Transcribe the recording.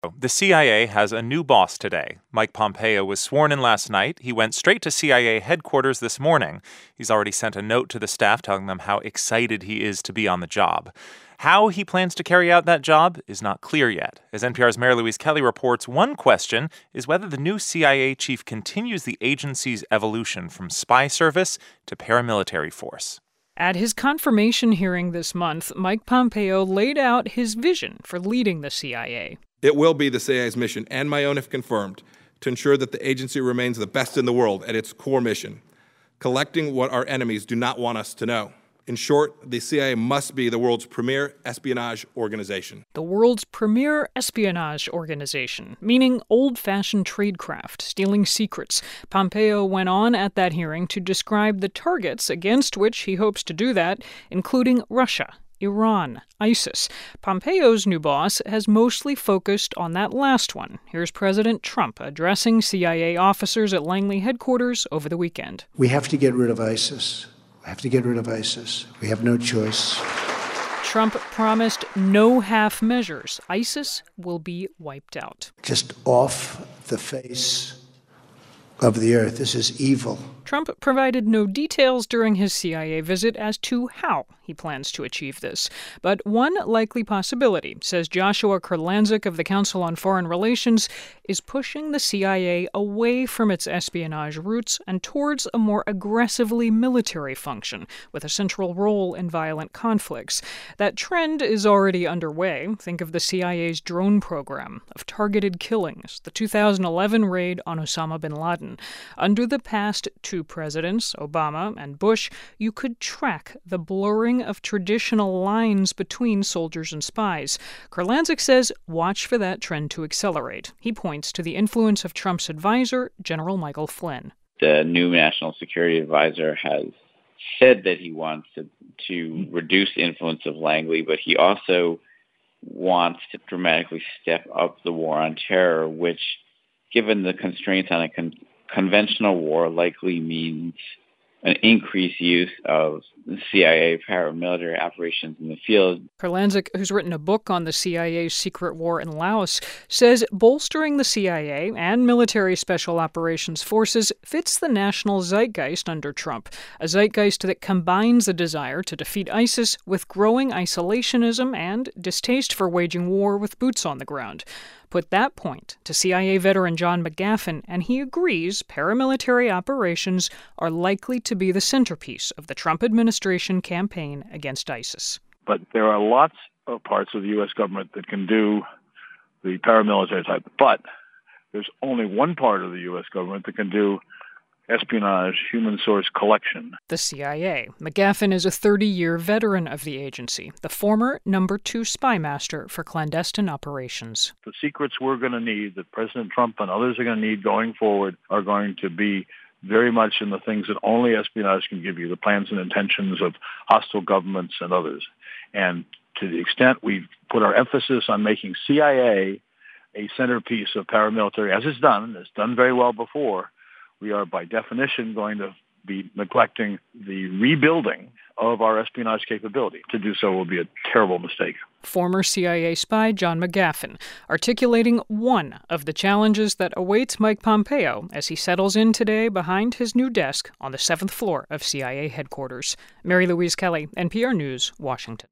The CIA has a new boss today. Mike Pompeo was sworn in last night. He went straight to CIA headquarters this morning. He's already sent a note to the staff telling them how excited he is to be on the job. How he plans to carry out that job is not clear yet. As NPR's Mary Louise Kelly reports, one question is whether the new CIA chief continues the agency's evolution from spy service to paramilitary force. At his confirmation hearing this month, Mike Pompeo laid out his vision for leading the CIA. It will be the CIA's mission, and my own if confirmed, to ensure that the agency remains the best in the world at its core mission, collecting what our enemies do not want us to know. In short, the CIA must be the world's premier espionage organization. The world's premier espionage organization, meaning old-fashioned tradecraft, stealing secrets. Pompeo went on at that hearing to describe the targets against which he hopes to do that, including Russia, Iran, ISIS. Pompeo's new boss has mostly focused on that last one. Here's President Trump addressing CIA officers at Langley headquarters over the weekend. We have to get rid of ISIS. We have to get rid of ISIS. We have no choice. Trump promised no half measures. ISIS will be wiped out. Just off the face of the earth. This is evil. Trump provided no details during his CIA visit as to how he plans to achieve this. But one likely possibility, says Joshua Kurlantzick of the Council on Foreign Relations, is pushing the CIA away from its espionage roots and towards a more aggressively military function with a central role in violent conflicts. That trend is already underway. Think of the CIA's drone program, of targeted killings, the 2011 raid on Osama bin Laden. Under the past two presidents, Obama and Bush, you could track the blurring of traditional lines between soldiers and spies. Kurlantzick says watch for that trend to accelerate. He points to the influence of Trump's advisor, General Michael Flynn. The new national security advisor has said that he wants to reduce the influence of Langley, but he also wants to dramatically step up the war on terror, which, given the constraints on a conventional war, likely means an increased use of CIA paramilitary operations in the field. Kurlantzick, who's written a book on the CIA's secret war in Laos, says bolstering the CIA and military special operations forces fits the national zeitgeist under Trump, a zeitgeist that combines a desire to defeat ISIS with growing isolationism and distaste for waging war with boots on the ground. Put that point to CIA veteran John McGaffin, and he agrees paramilitary operations are likely to be the centerpiece of the Trump administration campaign against ISIS. But there are lots of parts of the U.S. government that can do the paramilitary type. But there's only one part of the U.S. government that can do espionage, human source collection. The CIA. McGaffin is a 30-year veteran of the agency, the former number 2 spy master for clandestine operations. The secrets we're going to need, that President Trump and others are going to need going forward, are going to be very much in the things that only espionage can give you, the plans and intentions of hostile governments and others. And to the extent we've put our emphasis on making CIA a centerpiece of paramilitary, as it's done very well before, we are by definition going to be neglecting the rebuilding of our espionage capability. To do so will be a terrible mistake. Former CIA spy John McGaffin, articulating one of the challenges that awaits Mike Pompeo as he settles in today behind his new desk on the 7th floor of CIA headquarters. Mary Louise Kelly, NPR News, Washington.